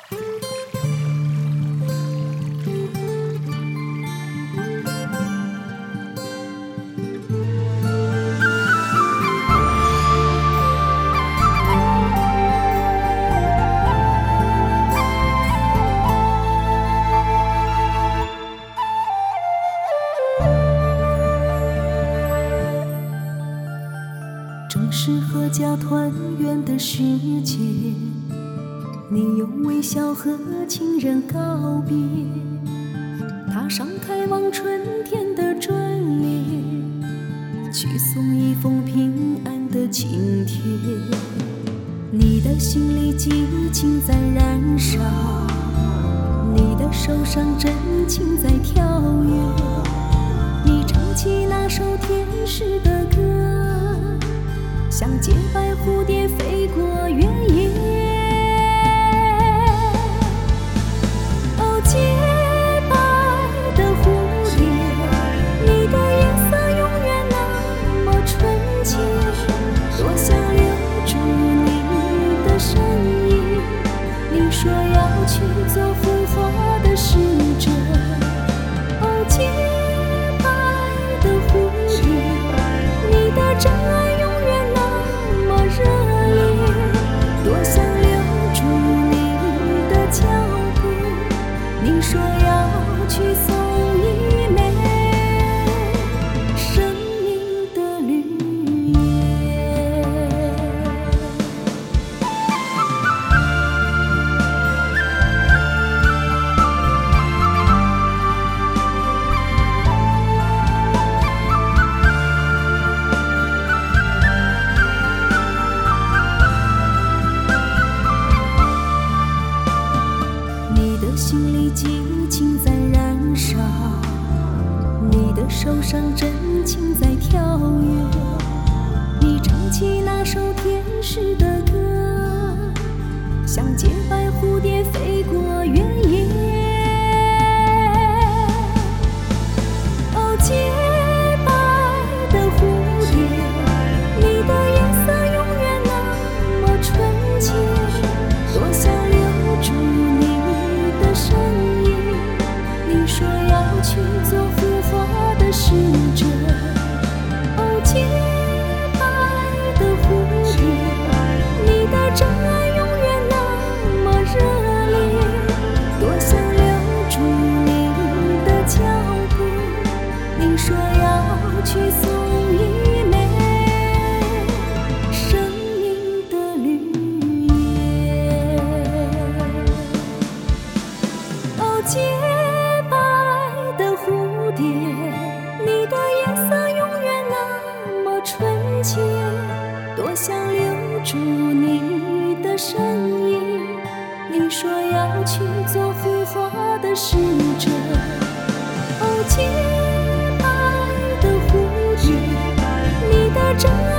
正是阖家团圆的时节，你用微笑和亲人告别，踏上开往春天的专列，去送一封平安的请帖。你的心里激情在燃烧，你的手上真情在跳跃，你唱起那首天使的歌，像洁白蝴蝶飞过原野。哦，洁白的蝴蝶，你的颜色永远那么纯洁，多想留住你的身影。你说要去做孵化的使者。哦，洁白的蝴蝶，你的真爱热烈，多想留住你的脚步。你说要去送一枚生命的绿叶。心里激情在燃烧，你的手上真情在跳跃，你唱起那首天使的歌，像洁白蝴蝶飞过原野。哦，洁白的蝴蝶，你的颜色永远那么纯洁，多想留住你的身影。你说要去做孵化的使者。哦，洁白的蝴蝶，你的真爱永远那么热烈，多想留住你的脚步。你说要去送一枚生命的绿叶。哦，洁白的蝴蝶，你的颜色永远那么纯洁，多想留住你的身影。你说要去做孵化的使者。哦，洁白的蝴蝶，你的真爱